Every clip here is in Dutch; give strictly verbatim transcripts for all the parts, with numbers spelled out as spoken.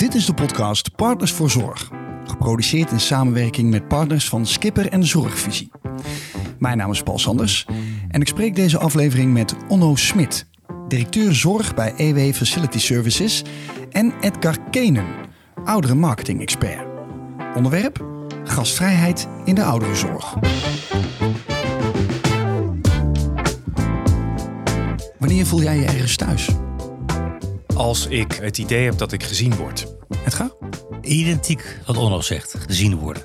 Dit is de podcast Partners voor Zorg. Geproduceerd in samenwerking met partners van Skipper en Zorgvisie. Mijn naam is Paul Sanders en ik spreek deze aflevering met Onno Smit, directeur zorg bij E W Facility Services, en Edgar Kenen, ouderenmarketing-expert. Onderwerp: gastvrijheid in de ouderenzorg. Wanneer voel jij je ergens thuis? Als ik het idee heb dat ik gezien word. Edgar? Identiek wat Onno zegt, gezien worden.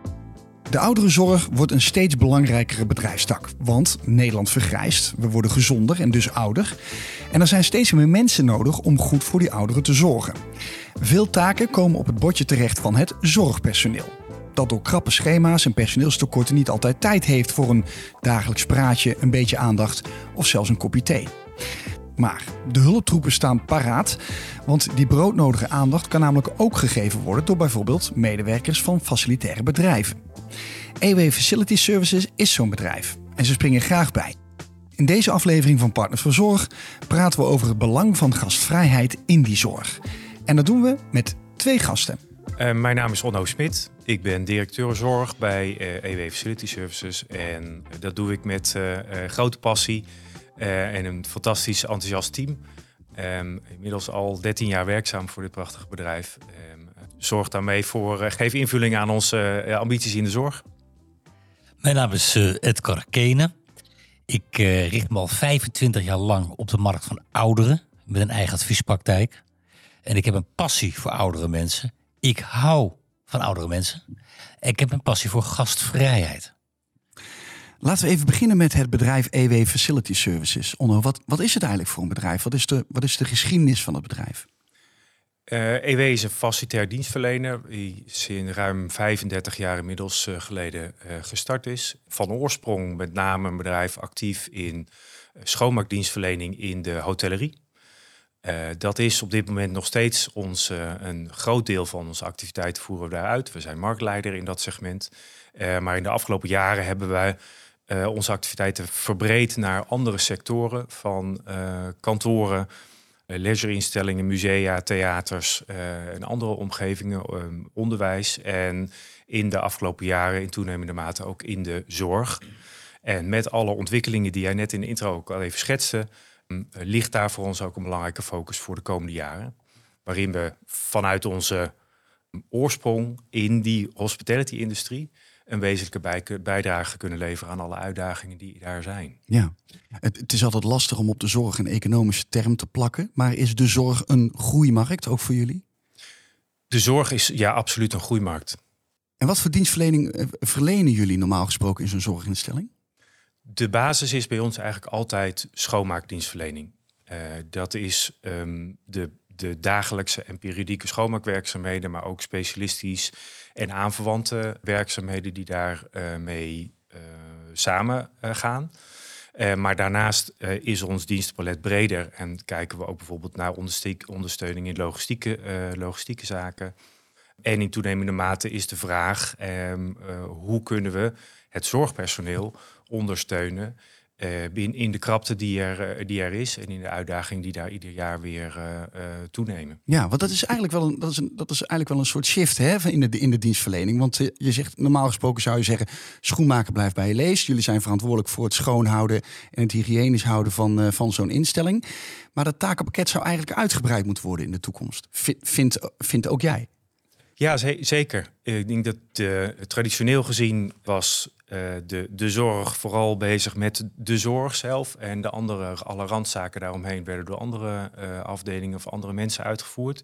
De ouderenzorg wordt een steeds belangrijkere bedrijfstak. Want Nederland vergrijst, we worden gezonder en dus ouder. En er zijn steeds meer mensen nodig om goed voor die ouderen te zorgen. Veel taken komen op het bordje terecht van het zorgpersoneel. Dat door krappe schema's en personeelstekorten niet altijd tijd heeft voor een dagelijks praatje, een beetje aandacht of zelfs een kopje thee. Maar de hulptroepen staan paraat, want die broodnodige aandacht kan namelijk ook gegeven worden door bijvoorbeeld medewerkers van facilitaire bedrijven. E W Facility Services is zo'n bedrijf en ze springen graag bij. In deze aflevering van Partners voor Zorg praten we over het belang van gastvrijheid in die zorg. En dat doen we met twee gasten. Uh, mijn naam is Onno Smit. Ik ben directeur zorg bij uh, E W Facility Services. En dat doe ik met uh, uh, grote passie uh, en een fantastisch enthousiast team. Um, inmiddels al dertien jaar werkzaam voor dit prachtige bedrijf. Um, zorg daarmee voor, uh, geef invulling aan onze uh, ambities in de zorg. Mijn naam is uh, Edgar Kenen. Ik uh, richt me al vijfentwintig jaar lang op de markt van ouderen met een eigen adviespraktijk. En ik heb een passie voor oudere mensen. Ik hou van oudere mensen. En ik heb een passie voor gastvrijheid. Laten we even beginnen met het bedrijf E W Facility Services. Onno, wat, wat is het eigenlijk voor een bedrijf? Wat is de, wat is de geschiedenis van het bedrijf? Uh, E W is een facilitair dienstverlener die sinds ruim vijfendertig jaar inmiddels uh, geleden uh, gestart is. Van oorsprong met name een bedrijf actief in uh, schoonmaakdienstverlening in de hotellerie. Uh, dat is op dit moment nog steeds ons, uh, een groot deel van onze activiteiten voeren we daaruit. We zijn marktleider in dat segment. Uh, maar in de afgelopen jaren hebben wij uh, onze activiteiten verbreed naar andere sectoren van uh, kantoren, uh, leisurinstellingen, musea, theaters uh, en andere omgevingen, uh, onderwijs. En in de afgelopen jaren in toenemende mate ook in de zorg. En met alle ontwikkelingen die jij net in de intro ook al even schetste, ligt daar voor ons ook een belangrijke focus voor de komende jaren. Waarin we vanuit onze oorsprong in die hospitality-industrie een wezenlijke bijdrage kunnen leveren aan alle uitdagingen die daar zijn. Ja, het, het is altijd lastig om op de zorg een economische term te plakken. Maar is de zorg een groeimarkt, ook voor jullie? De zorg is ja absoluut een groeimarkt. En wat voor dienstverlening verlenen jullie normaal gesproken in zo'n zorginstelling? De basis is bij ons eigenlijk altijd schoonmaakdienstverlening. Uh, dat is um, de, de dagelijkse en periodieke schoonmaakwerkzaamheden, maar ook specialistisch en aanverwante werkzaamheden die daar uh, mee uh, samen uh, gaan. Uh, maar daarnaast uh, is ons dienstpalet breder en kijken we ook bijvoorbeeld naar ondersteuning in logistieke, uh, logistieke zaken. En in toenemende mate is de vraag, um, uh, hoe kunnen we het zorgpersoneel ondersteunen uh, in, in de krapte die er, uh, die er is en in de uitdaging die daar ieder jaar weer uh, uh, toenemen. Ja, want dat is eigenlijk wel een, dat is een, dat is eigenlijk wel een soort shift, hè, in, de, in de dienstverlening. Want uh, je zegt, normaal gesproken zou je zeggen, schoenmaker blijft bij je lees. Jullie zijn verantwoordelijk voor het schoonhouden en het hygiënisch houden van, uh, van zo'n instelling. Maar dat takenpakket zou eigenlijk uitgebreid moeten worden in de toekomst. V- vindt, vindt ook jij? Ja, z- zeker. Ik denk dat uh, traditioneel gezien was uh, de, de zorg vooral bezig met de zorg zelf. En de andere, alle randzaken daaromheen werden door andere uh, afdelingen of andere mensen uitgevoerd.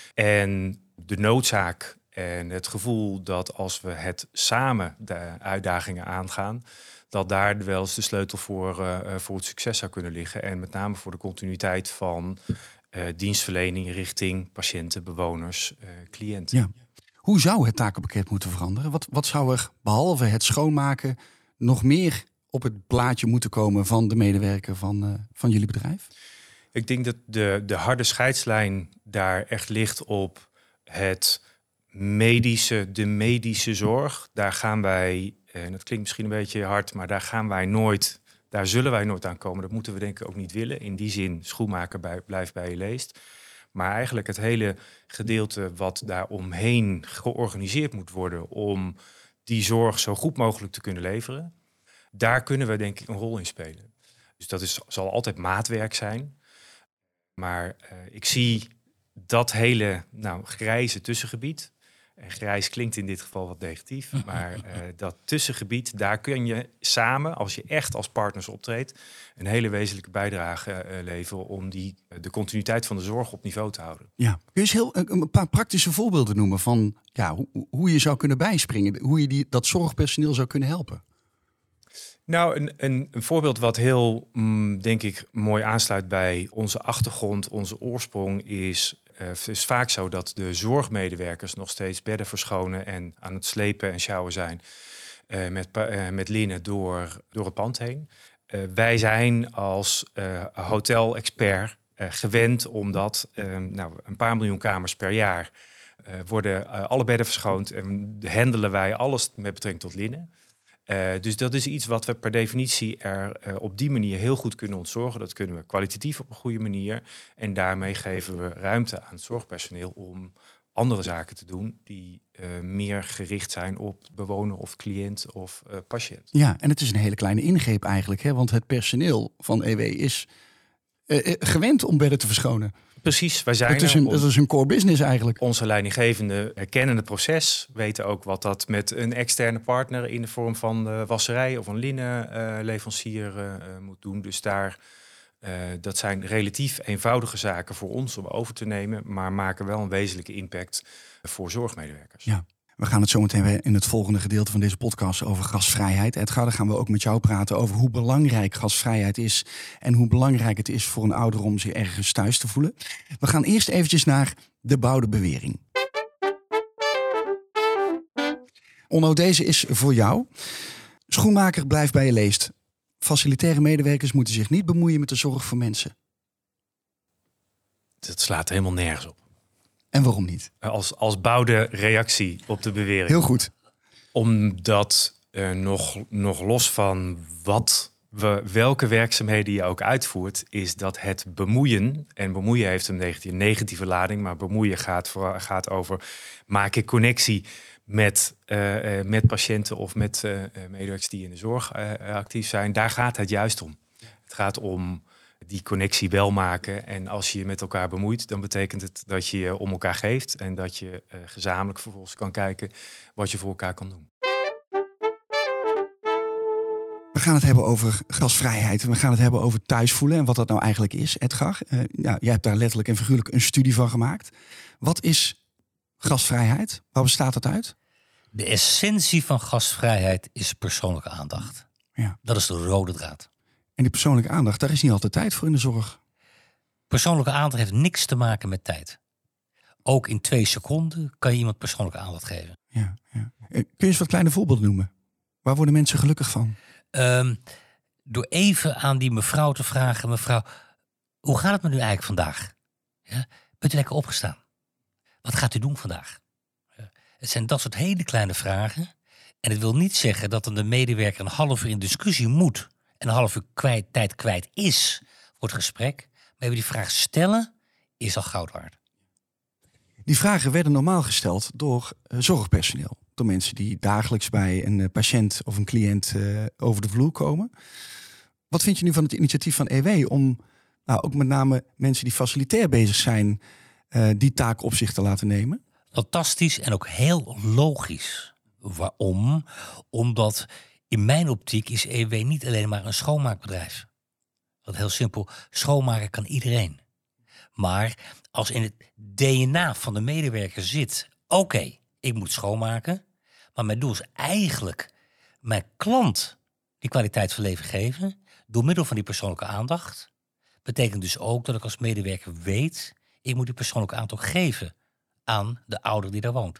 En de noodzaak en het gevoel dat als we het samen de uitdagingen aangaan, dat daar wel eens de sleutel voor, uh, voor het succes zou kunnen liggen. En met name voor de continuïteit van uh, dienstverlening richting patiënten, bewoners, uh, cliënten. Ja. Hoe zou het takenpakket moeten veranderen? Wat, wat zou er, behalve het schoonmaken, nog meer op het plaatje moeten komen van de medewerker van, uh, van jullie bedrijf? Ik denk dat de, de harde scheidslijn daar echt ligt op het medische, de medische zorg. Daar gaan wij, en dat klinkt misschien een beetje hard, maar daar gaan wij nooit, daar zullen wij nooit aan komen. Dat moeten we denk ik ook niet willen. In die zin, schoenmaker bij, blijft bij je leest. Maar eigenlijk het hele gedeelte wat daar omheen georganiseerd moet worden om die zorg zo goed mogelijk te kunnen leveren, daar kunnen we denk ik een rol in spelen. Dus dat is, zal altijd maatwerk zijn. Maar uh, ik zie dat hele nou, grijze tussengebied. En grijs klinkt in dit geval wat negatief. Maar uh, dat tussengebied, daar kun je samen, als je echt als partners optreedt, een hele wezenlijke bijdrage uh, leveren om die, uh, de continuïteit van de zorg op niveau te houden. Ja. Kun je eens heel, een paar praktische voorbeelden noemen van ja, hoe, hoe je zou kunnen bijspringen, hoe je die, dat zorgpersoneel zou kunnen helpen? Nou, een, een, een voorbeeld wat heel, mm, denk ik, mooi aansluit bij onze achtergrond, onze oorsprong, is uh, het is vaak zo dat de zorgmedewerkers nog steeds bedden verschonen en aan het slepen en sjouwen zijn uh, met, uh, met linnen door, door het pand heen. Uh, wij zijn als uh, hotel-expert uh, gewend omdat uh, nou, een paar miljoen kamers per jaar uh, worden uh, alle bedden verschoond en handelen wij alles met betrekking tot linnen. Uh, dus dat is iets wat we per definitie er uh, op die manier heel goed kunnen ontzorgen. Dat kunnen we kwalitatief op een goede manier. En daarmee geven we ruimte aan het zorgpersoneel om andere zaken te doen die uh, meer gericht zijn op bewoner of cliënt of uh, patiënt. Ja, en het is een hele kleine ingreep eigenlijk, hè? Want het personeel van E W is uh, gewend om bedden te verschonen. Precies, wij zijn het is, een, on- het is een core business eigenlijk. Onze leidinggevenden kennen het proces, weten ook wat dat met een externe partner in de vorm van de wasserij of een linnenleverancier uh, uh, moet doen. Dus daar, uh, dat zijn relatief eenvoudige zaken voor ons om over te nemen, maar maken wel een wezenlijke impact voor zorgmedewerkers. Ja. We gaan het zo meteen weer in het volgende gedeelte van deze podcast over gasvrijheid. Edgar, dan gaan we ook met jou praten over hoe belangrijk gasvrijheid is en hoe belangrijk het is voor een ouder om zich ergens thuis te voelen. We gaan eerst eventjes naar de bouwde bewering. Onno, deze is voor jou. Schoenmaker blijft bij je leest. Facilitaire medewerkers moeten zich niet bemoeien met de zorg voor mensen. Dat slaat helemaal nergens op. En waarom niet? Als, als bouwde reactie op de bewering. Heel goed. Omdat uh, nog, nog los van wat we, welke werkzaamheden je ook uitvoert, is dat het bemoeien, en bemoeien heeft een negatieve, negatieve lading, maar bemoeien gaat, voor, gaat over maak ik connectie met, uh, uh, met patiënten of met uh, medewerkers die in de zorg uh, actief zijn. Daar gaat het juist om. Het gaat om die connectie wel maken. En als je je met elkaar bemoeit, dan betekent het dat je je om elkaar geeft en dat je uh, gezamenlijk vervolgens kan kijken wat je voor elkaar kan doen. We gaan het hebben over gasvrijheid. We gaan het hebben over thuisvoelen en wat dat nou eigenlijk is, Edgar. Uh, ja, jij hebt daar letterlijk en figuurlijk een studie van gemaakt. Wat is gasvrijheid? Waar bestaat dat uit? De essentie van gasvrijheid is persoonlijke aandacht. Ja. Dat is de rode draad. En die persoonlijke aandacht, daar is niet altijd tijd voor in de zorg. Persoonlijke aandacht heeft niks te maken met tijd. Ook in twee seconden kan je iemand persoonlijke aandacht geven. Ja, ja. Kun je eens wat kleine voorbeelden noemen? Waar worden mensen gelukkig van? Um, door even aan die mevrouw te vragen, mevrouw, hoe gaat het met u eigenlijk vandaag? Ja? Bent u lekker opgestaan? Wat gaat u doen vandaag? Ja. Het zijn dat soort hele kleine vragen. En het wil niet zeggen dat dan de medewerker een half uur in discussie moet en een half uur kwijt, tijd kwijt is voor het gesprek. Maar even die vraag stellen is al goud waard. Die vragen werden normaal gesteld door uh, zorgpersoneel. Door mensen die dagelijks bij een uh, patiënt of een cliënt uh, over de vloer komen. Wat vind je nu van het initiatief van E W om nou, ook met name mensen die facilitair bezig zijn, uh, die taak op zich te laten nemen? Fantastisch en ook heel logisch. Waarom? Omdat in mijn optiek is E W niet alleen maar een schoonmaakbedrijf. Dat heel simpel, schoonmaken kan iedereen. Maar als in het D N A van de medewerker zit, oké, okay, ik moet schoonmaken, maar mijn doel is eigenlijk mijn klant die kwaliteit van leven geven door middel van die persoonlijke aandacht. Betekent dus ook dat ik als medewerker weet, ik moet die persoonlijke aandacht geven aan de ouder die daar woont.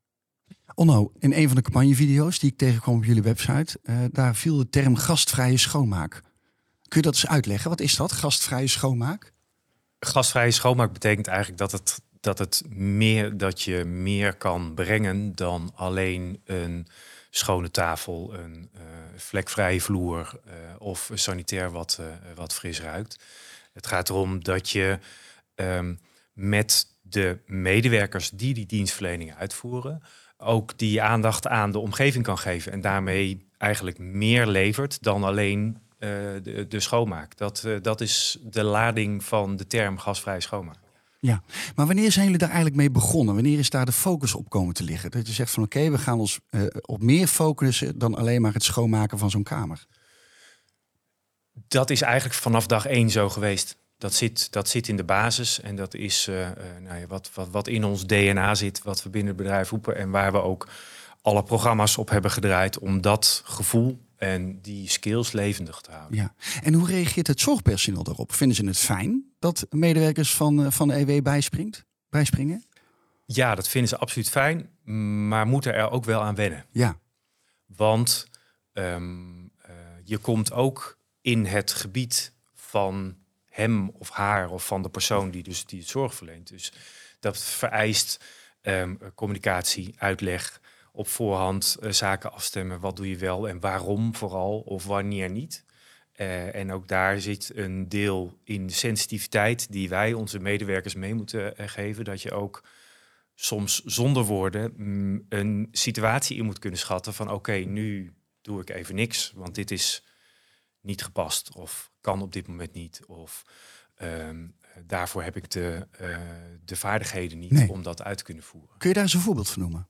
Onno, in een van de campagnevideo's die ik tegenkwam op jullie website, uh, daar viel de term gastvrije schoonmaak. Kun je dat eens uitleggen? Wat is dat, gastvrije schoonmaak? Gastvrije schoonmaak betekent eigenlijk dat het, dat het meer dat je meer kan brengen dan alleen een schone tafel, een uh, vlekvrije vloer uh, of sanitair wat, uh, wat fris ruikt. Het gaat erom dat je um, met de medewerkers die die dienstverlening uitvoeren, ook die aandacht aan de omgeving kan geven. En daarmee eigenlijk meer levert dan alleen uh, de, de schoonmaak. Dat, uh, dat is de lading van de term gasvrij schoonmaak. Ja, maar wanneer zijn jullie daar eigenlijk mee begonnen? Wanneer is daar de focus op komen te liggen? Dat je zegt van oké, okay, we gaan ons uh, op meer focussen dan alleen maar het schoonmaken van zo'n kamer. Dat is eigenlijk vanaf dag één zo geweest. Dat zit, dat zit in de basis en dat is uh, uh, nou ja, wat, wat, wat in ons D N A zit, wat we binnen het bedrijf roepen en waar we ook alle programma's op hebben gedraaid om dat gevoel en die skills levendig te houden. Ja. En hoe reageert het zorgpersoneel daarop? Vinden ze het fijn dat medewerkers van, van de E W bijspringt, bijspringen? Ja, dat vinden ze absoluut fijn, maar moeten er ook wel aan wennen. Ja. Want um, uh, je komt ook in het gebied van hem of haar of van de persoon die dus die het zorg verleent. Dus dat vereist um, communicatie, uitleg, op voorhand uh, zaken afstemmen. Wat doe je wel en waarom vooral of wanneer niet. Uh, en ook daar zit een deel in de sensitiviteit die wij onze medewerkers mee moeten uh, geven. Dat je ook soms zonder woorden mm, een situatie in moet kunnen schatten van oké, okay, nu doe ik even niks, want dit is niet gepast of kan op dit moment niet. Of um, daarvoor heb ik de, uh, de vaardigheden niet nee. om dat uit te kunnen voeren. Kun je daar eens een voorbeeld van noemen?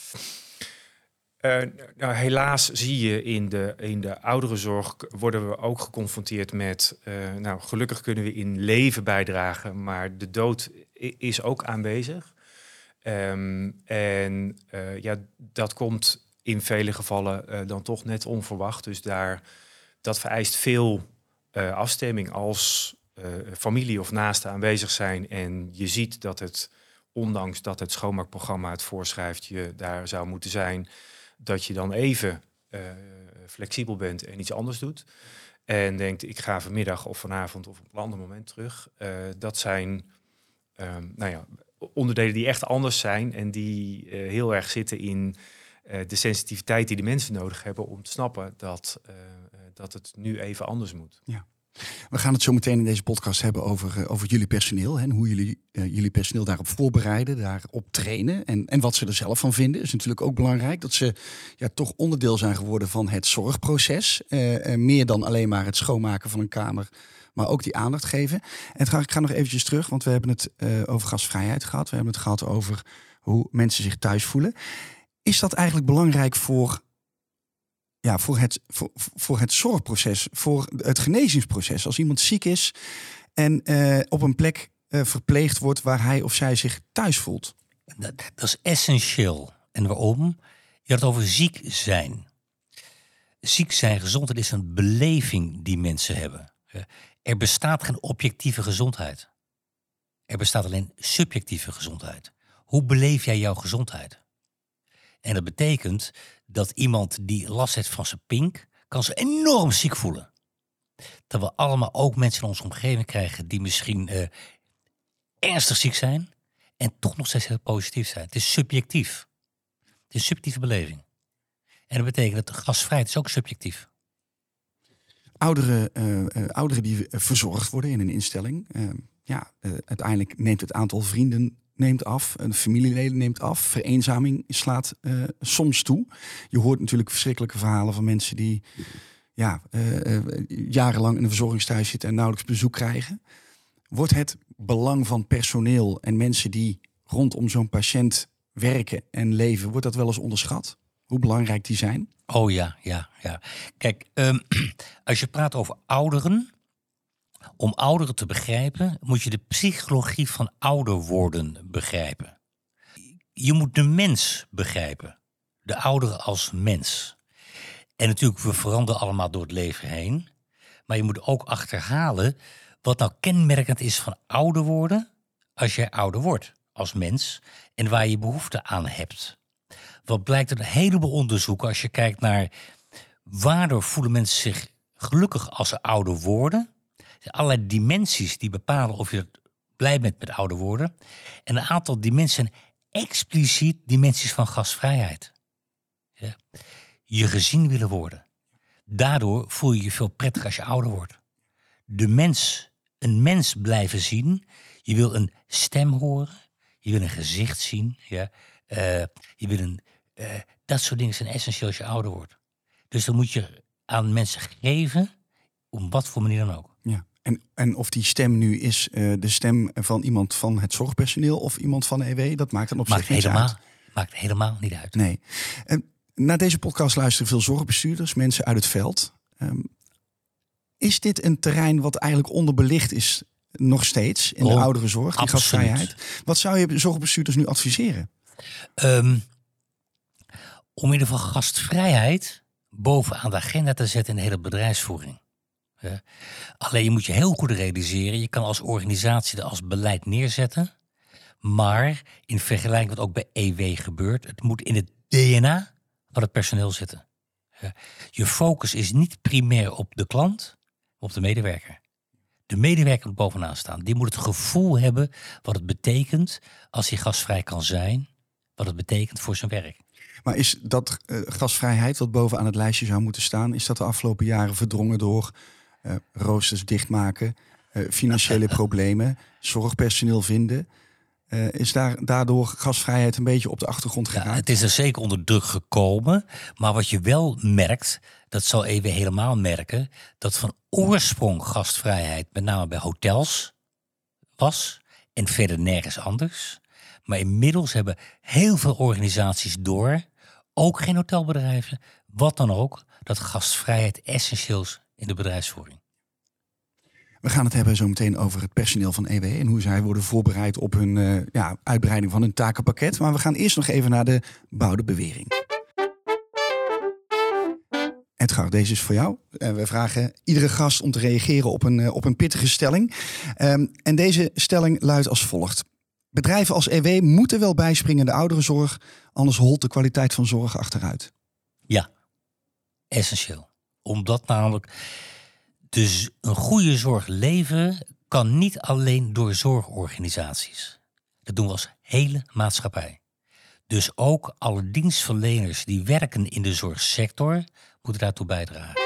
Uh, nou, helaas zie je in de, in de ouderenzorg worden we ook geconfronteerd met Uh, nou, gelukkig kunnen we in leven bijdragen, maar de dood is ook aanwezig. Um, en uh, ja, dat komt in vele gevallen uh, dan toch net onverwacht. Dus daar, dat vereist veel uh, afstemming als uh, familie of naasten aanwezig zijn. En je ziet dat het, ondanks dat het schoonmaakprogramma het voorschrijft, je daar zou moeten zijn, dat je dan even uh, flexibel bent en iets anders doet. En denkt, ik ga vanmiddag of vanavond of op een ander moment terug. Uh, dat zijn um, nou ja, onderdelen die echt anders zijn en die uh, heel erg zitten in uh, de sensitiviteit die de mensen nodig hebben om te snappen dat, uh, dat het nu even anders moet. Ja. We gaan het zo meteen in deze podcast hebben over, uh, over jullie personeel. Hè, en hoe jullie uh, jullie personeel daarop voorbereiden, daarop trainen. En, en wat ze er zelf van vinden. Is natuurlijk ook belangrijk dat ze ja, toch onderdeel zijn geworden van het zorgproces. Uh, uh, meer dan alleen maar het schoonmaken van een kamer, maar ook die aandacht geven. En ga, ik ga nog eventjes terug, want we hebben het uh, over gasvrijheid gehad. We hebben het gehad over hoe mensen zich thuis voelen. Is dat eigenlijk belangrijk voor, ja, voor, het, voor, voor het zorgproces, voor het genezingsproces? Als iemand ziek is en uh, op een plek uh, verpleegd wordt waar hij of zij zich thuis voelt. Dat, dat is essentieel. En waarom? Je had het over ziek zijn. Ziek zijn, gezondheid is een beleving die mensen hebben. Er bestaat geen objectieve gezondheid. Er bestaat alleen subjectieve gezondheid. Hoe beleef jij jouw gezondheid? En dat betekent dat iemand die last heeft van zijn pink, kan zich enorm ziek voelen. Terwijl we allemaal ook mensen in onze omgeving krijgen die misschien uh, ernstig ziek zijn en toch nog steeds heel positief zijn. Het is subjectief. Het is een subjectieve beleving. En dat betekent dat gasvrijheid is ook subjectief. Ouderen, uh, uh, ouderen die verzorgd worden in een instelling. Uh, ja, uh, uiteindelijk neemt het aantal vrienden neemt af. Een familieleden neemt af. Vereenzaming slaat uh, soms toe. Je hoort natuurlijk verschrikkelijke verhalen van mensen die ja, uh, uh, jarenlang in een verzorgingstehuis zitten en nauwelijks bezoek krijgen. Wordt het belang van personeel en mensen die rondom zo'n patiënt werken en leven, wordt dat wel eens onderschat? Hoe belangrijk die zijn? Oh ja, ja, ja. Kijk, um, als je praat over ouderen, om ouderen te begrijpen, moet je de psychologie van ouder worden begrijpen. Je moet de mens begrijpen. De ouderen als mens. En natuurlijk, we veranderen allemaal door het leven heen. Maar je moet ook achterhalen wat nou kenmerkend is van ouder worden als jij ouder wordt als mens en waar je behoefte aan hebt. Wat blijkt uit een heleboel onderzoeken als je kijkt naar waardoor voelen mensen zich gelukkig als ze ouder worden. Er zijn allerlei dimensies die bepalen of je blij bent met ouder worden. En een aantal dimensies zijn expliciet dimensies van gastvrijheid. Ja. Je gezien willen worden. Daardoor voel je je veel prettiger als je ouder wordt. De mens, een mens blijven zien. Je wil een stem horen. Je wil een gezicht zien. Ja? Uh, je wil een, uh, dat soort dingen zijn essentieel als je ouder wordt. Dus dan moet je aan mensen geven, op wat voor manier dan ook. Ja. En, en of die stem nu is uh, de stem van iemand van het zorgpersoneel of iemand van de E W, dat maakt dan op maakt zich niets helemaal, uit. Maakt helemaal niet uit. Nee. Uh, naar deze podcast luisteren veel zorgbestuurders, mensen uit het veld. Um, is dit een terrein wat eigenlijk onderbelicht is nog steeds in oh, de ouderenzorg, die absoluut. gastvrijheid? Wat zou je zorgbestuurders nu adviseren? Um, om in ieder geval gastvrijheid bovenaan de agenda te zetten in de hele bedrijfsvoering. Ja. Alleen je moet je heel goed realiseren, je kan als organisatie dat als beleid neerzetten, maar in vergelijking wat ook bij E W gebeurt, het moet in het D N A van het personeel zitten. Ja. Je focus is niet primair op de klant, maar op de medewerker. De medewerker moet bovenaan staan. Die moet het gevoel hebben wat het betekent als hij gastvrij kan zijn, wat het betekent voor zijn werk. Maar is dat uh, gastvrijheid wat bovenaan het lijstje zou moeten staan, is dat de afgelopen jaren verdrongen door uh, roosters dichtmaken, uh, financiële problemen, zorgpersoneel vinden? Uh, is daar, daardoor gastvrijheid een beetje op de achtergrond geraakt? Ja, het is er zeker onder druk gekomen. Maar wat je wel merkt, dat zal E W helemaal merken, dat van oorsprong gastvrijheid met name bij hotels was en verder nergens anders. Maar inmiddels hebben heel veel organisaties door, ook geen hotelbedrijven, wat dan ook, dat gastvrijheid essentieel is in de bedrijfsvoering. We gaan het hebben zo meteen over het personeel van E W en hoe zij worden voorbereid op hun uh, ja, uitbreiding van hun takenpakket. Maar we gaan eerst nog even naar de bouwde bewering. Edgar, deze is voor jou. Uh, we vragen iedere gast om te reageren op een, uh, op een pittige stelling. Um, en deze stelling luidt als volgt. Bedrijven als E W moeten wel bijspringen in de ouderenzorg, anders holt de kwaliteit van zorg achteruit. Ja, essentieel. Omdat namelijk dus een goede zorg leveren kan niet alleen door zorgorganisaties. Dat doen we als hele maatschappij. Dus ook alle dienstverleners die werken in de zorgsector moeten daartoe bijdragen.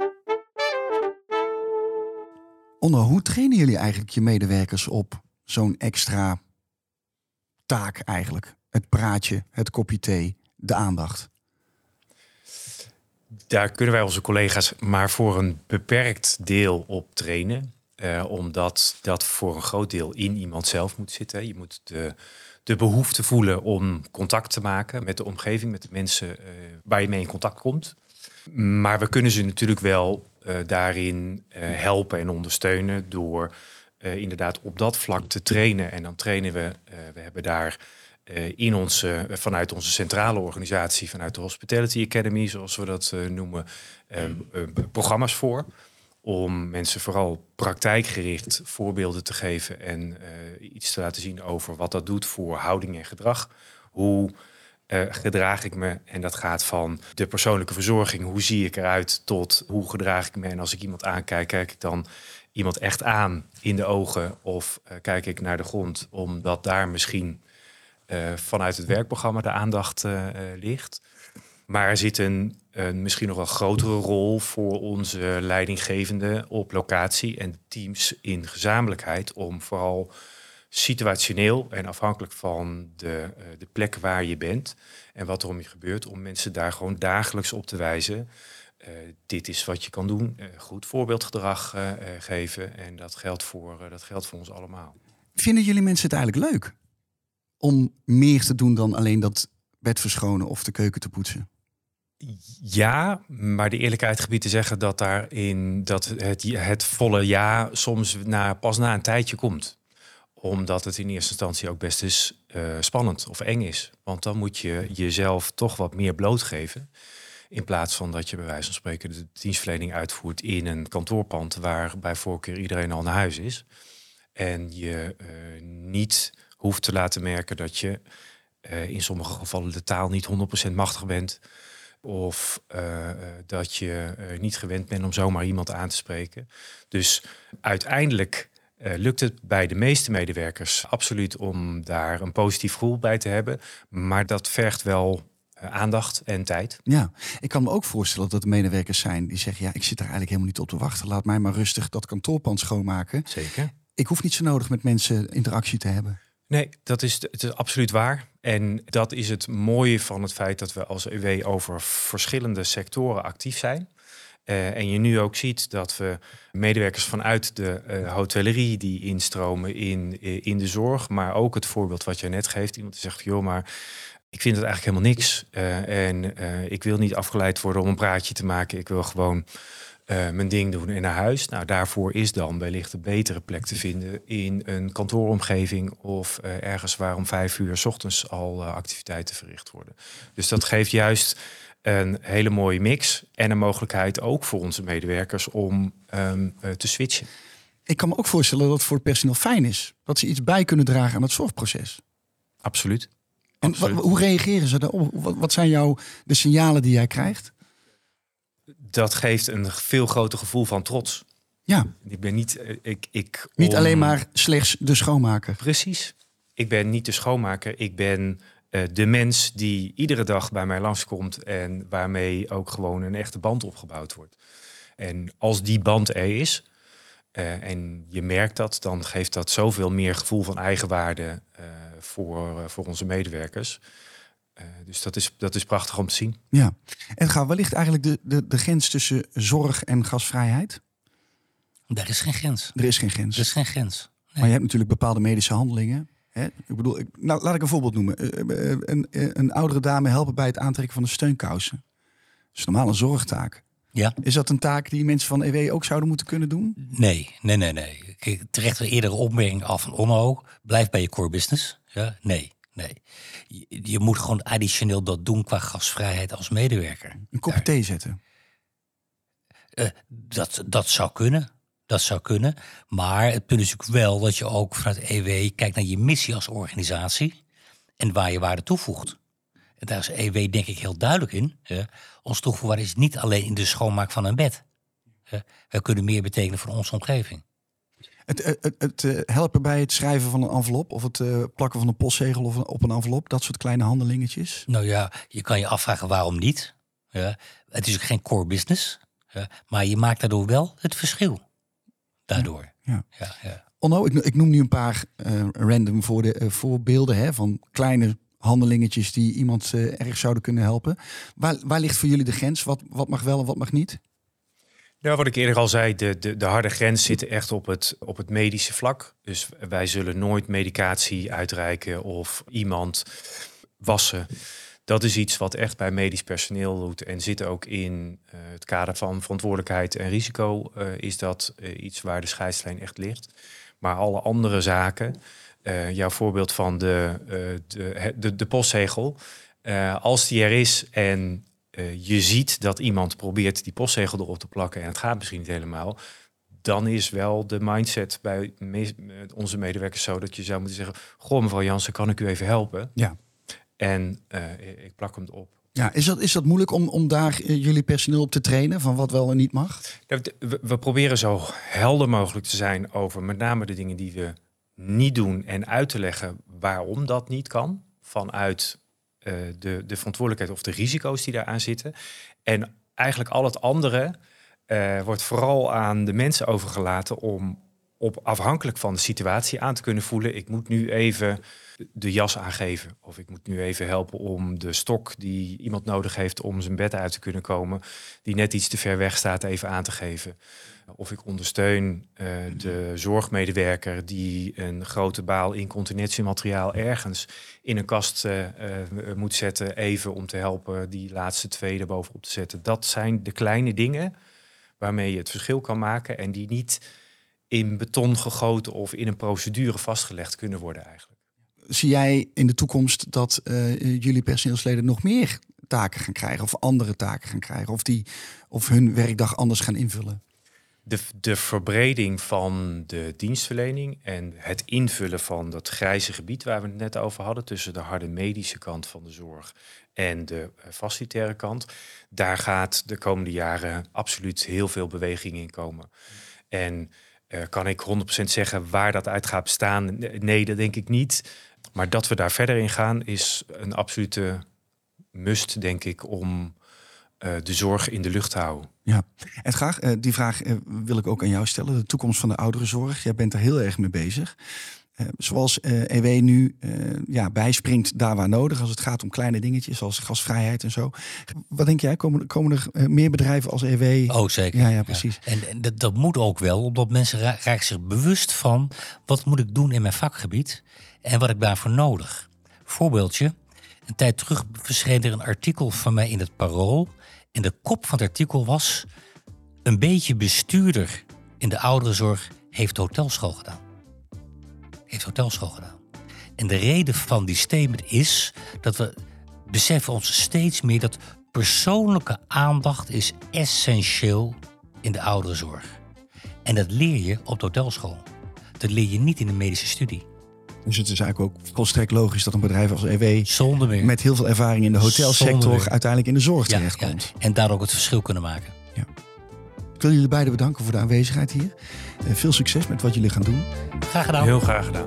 Onno, hoe trainen jullie eigenlijk je medewerkers op zo'n extra taak eigenlijk? Het praatje, het kopje thee, de aandacht. Daar kunnen wij onze collega's maar voor een beperkt deel op trainen. Uh, omdat dat voor een groot deel in iemand zelf moet zitten. Je moet de, de behoefte voelen om contact te maken met de omgeving, met de mensen uh, waar je mee in contact komt. Maar we kunnen ze natuurlijk wel uh, daarin uh, helpen en ondersteunen door uh, inderdaad op dat vlak te trainen. En dan trainen we, uh, we hebben daar uh, in onze, uh, vanuit onze centrale organisatie, vanuit de Hospitality Academy, zoals we dat uh, noemen, uh, uh, programma's voor. Om mensen vooral praktijkgericht voorbeelden te geven en uh, iets te laten zien over wat dat doet voor houding en gedrag. Hoe uh, gedraag ik me? En dat gaat van de persoonlijke verzorging. Hoe zie ik eruit? Tot hoe gedraag ik me? En als ik iemand aankijk, kijk ik dan iemand echt aan in de ogen? Of uh, kijk ik naar de grond? Omdat daar misschien uh, vanuit het werkprogramma de aandacht uh, uh, ligt. Maar er zit een, een misschien nog wel grotere rol voor onze leidinggevenden op locatie en teams in gezamenlijkheid om vooral situationeel en afhankelijk van de, uh, de plek waar je bent en wat er om je gebeurt, om mensen daar gewoon dagelijks op te wijzen. Uh, dit is wat je kan doen. Uh, goed voorbeeldgedrag uh, uh, geven. En dat geldt, voor, uh, dat geldt voor ons allemaal. Vinden jullie mensen het eigenlijk leuk om meer te doen dan alleen dat bed verschonen of de keuken te poetsen? Ja, maar de eerlijkheid gebied te zeggen dat daarin dat het, het volle ja soms na, pas na een tijdje komt. Omdat het in eerste instantie ook best eens uh, spannend of eng is. Want dan moet je jezelf toch wat meer blootgeven. In plaats van dat je bij wijze van spreken de dienstverlening uitvoert in een kantoorpand waar bij voorkeur iedereen al naar huis is. En je uh, niet hoeft te laten merken dat je uh, in sommige gevallen de taal niet honderd procent machtig bent. Of uh, dat je uh, niet gewend bent om zomaar iemand aan te spreken. Dus uiteindelijk uh, lukt het bij de meeste medewerkers absoluut om daar een positief gevoel bij te hebben. Maar dat vergt wel uh, aandacht en tijd. Ja, ik kan me ook voorstellen dat er medewerkers zijn die zeggen, ja, ik zit daar eigenlijk helemaal niet op te wachten. Laat mij maar rustig dat kantoorpand schoonmaken. Zeker. ik hoef niet zo nodig met mensen interactie te hebben. Nee, dat is, het is absoluut waar. En dat is het mooie van het feit dat we als E W over verschillende sectoren actief zijn. Uh, en je nu ook ziet dat we medewerkers vanuit de uh, hotellerie die instromen in, in de zorg. Maar ook het voorbeeld wat jij net geeft. Iemand die zegt, joh, maar ik vind het eigenlijk helemaal niks. Uh, en uh, ik wil niet afgeleid worden om een praatje te maken. Ik wil gewoon uh, mijn ding doen en naar huis. Nou, daarvoor is dan wellicht een betere plek te vinden in een kantooromgeving of uh, ergens waar om vijf uur 's ochtends al uh, activiteiten verricht worden. Dus dat geeft juist een hele mooie mix en een mogelijkheid ook voor onze medewerkers om um, uh, te switchen. Ik kan me ook voorstellen dat het voor het personeel fijn is. Dat ze iets bij kunnen dragen aan het zorgproces. Absoluut. En Absoluut. Wat, hoe reageren ze daarop? Wat, wat zijn jouw de signalen die jij krijgt? Dat geeft een veel groter gevoel van trots. Ja. Ik ben niet... Ik, ik, Niet om... alleen maar slechts de schoonmaker. Precies. Ik ben niet de schoonmaker. Ik ben uh, de mens die iedere dag bij mij langskomt en waarmee ook gewoon een echte band opgebouwd wordt. En als die band er is uh, en je merkt dat, dan geeft dat zoveel meer gevoel van eigenwaarde uh, voor, uh, voor onze medewerkers. Uh, dus dat is, dat is prachtig om te zien. Ja. Edgar, waar ligt eigenlijk de, de, de grens tussen zorg en gasvrijheid? Daar is geen grens. Er is geen grens. Er is geen grens. Nee. Maar je hebt natuurlijk bepaalde medische handelingen. Hè? Ik bedoel, ik, nou, laat ik een voorbeeld noemen. Uh, een, een oudere dame helpen bij het aantrekken van de steunkousen. Dat is normaal een zorgtaak. Ja. Is dat een taak die mensen van E W ook zouden moeten kunnen doen? Nee, nee, nee, nee. Kijk, terecht een eerdere opmerking af van Onno. Blijf bij je core business. Ja, nee, nee. Je, je moet gewoon additioneel dat doen qua gasvrijheid als medewerker. Een kopje thee zetten? Uh, dat, dat zou kunnen. Dat zou kunnen. Maar het punt is natuurlijk wel dat je ook vanuit E W kijkt naar je missie als organisatie en waar je waarde toevoegt. En daar is E W denk ik heel duidelijk in. Ja. Ons toegevoegde waarde is niet alleen in de schoonmaak van een bed. Ja. Wij kunnen meer betekenen voor onze omgeving. Het, het, het, het helpen bij het schrijven van een envelop of het uh, plakken van een postzegel of een, op een envelop, dat soort kleine handelingetjes. Nou ja, je kan je afvragen waarom niet. Ja. Het is ook geen core business. Ja. Maar je maakt daardoor wel het verschil. Daardoor. Ja. Ja, ja. Onno, ik, ik noem nu een paar uh, random voor de, uh, voorbeelden hè, van kleine handelingetjes die iemand uh, erg zouden kunnen helpen. Waar, waar ligt voor jullie de grens? Wat, wat mag wel en wat mag niet? Nou, wat ik eerder al zei, de, de, de harde grens zit echt op het, op het medische vlak. Dus wij zullen nooit medicatie uitreiken of iemand wassen. Dat is iets wat echt bij medisch personeel doet en zit ook in uh, het kader van verantwoordelijkheid en risico. Uh, is dat uh, iets waar de scheidslijn echt ligt. Maar alle andere zaken, uh, jouw voorbeeld van de, uh, de, de, de postzegel. Uh, als die er is en uh, je ziet dat iemand probeert die postzegel erop te plakken en het gaat misschien niet helemaal, dan is wel de mindset bij me- onze medewerkers zo dat je zou moeten zeggen, goh mevrouw Jansen, kan ik u even helpen? Ja. En uh, ik plak hem erop. Ja, is dat, is dat moeilijk om, om daar uh, jullie personeel op te trainen van wat wel en niet mag? We, we proberen zo helder mogelijk te zijn over met name de dingen die we niet doen en uit te leggen waarom dat niet kan. Vanuit uh, de, de verantwoordelijkheid of de risico's die daaraan zitten. En eigenlijk al het andere uh, wordt vooral aan de mensen overgelaten om op afhankelijk van de situatie aan te kunnen voelen. Ik moet nu even de jas aangeven. Of ik moet nu even helpen om de stok die iemand nodig heeft om zijn bed uit te kunnen komen, die net iets te ver weg staat, even aan te geven. Of ik ondersteun uh, de zorgmedewerker die een grote baal incontinentiemateriaal ergens in een kast uh, uh, moet zetten, even om te helpen die laatste twee erbovenop te zetten. Dat zijn de kleine dingen waarmee je het verschil kan maken en die niet in beton gegoten of in een procedure vastgelegd kunnen worden eigenlijk. Zie jij in de toekomst dat uh, jullie personeelsleden nog meer taken gaan krijgen of andere taken gaan krijgen of, die, of hun werkdag anders gaan invullen? De, de verbreding van de dienstverlening en het invullen van dat grijze gebied waar we het net over hadden, tussen de harde medische kant van de zorg en de facilitaire kant, daar gaat de komende jaren absoluut heel veel beweging in komen. En uh, kan ik honderd procent zeggen waar dat uit gaat bestaan? Nee, dat denk ik niet. Maar dat we daar verder in gaan is een absolute must, denk ik, om uh, de zorg in de lucht houden. Ja, en graag, uh, die vraag uh, wil ik ook aan jou stellen. De toekomst van de ouderenzorg. Jij bent er heel erg mee bezig. Uh, zoals uh, E W nu uh, ja, bijspringt daar waar nodig. Als het gaat om kleine dingetjes zoals gasvrijheid en zo. Wat denk jij? Komen, komen er uh, meer bedrijven als E W? Oh, zeker. Ja, ja precies. Ja. En, en dat, dat moet ook wel. Omdat mensen ra- raken zich bewust van. Wat moet ik doen in mijn vakgebied? En wat ik daarvoor nodig. Voorbeeldje. Een tijd terug verscheen er een artikel van mij in het Parool. En de kop van het artikel was... Een beetje bestuurder in de ouderenzorg heeft hotelschool gedaan. Heeft hotelschool gedaan. En de reden van die statement is dat we beseffen ons steeds meer dat persoonlijke aandacht is essentieel in de ouderenzorg. En dat leer je op de hotelschool. Dat leer je niet in de medische studie. Dus het is eigenlijk ook volstrekt logisch dat een bedrijf als E W... Zonder meer. Met heel veel ervaring in de hotelsector uiteindelijk in de zorg ja, terechtkomt. Ja. En daar ook het verschil kunnen maken. Ja. Ik wil jullie beiden bedanken voor de aanwezigheid hier. Uh, veel succes met wat jullie gaan doen. Graag gedaan. Heel graag gedaan.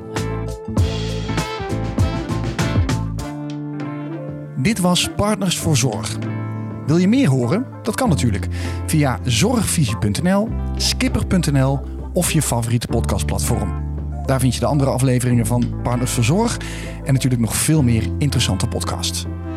Dit was Partners voor Zorg. Wil je meer horen? Dat kan natuurlijk. Via zorgvisie punt n l, skipper punt n l of je favoriete podcastplatform. Daar vind je de andere afleveringen van Partners voor Zorg en natuurlijk nog veel meer interessante podcasts.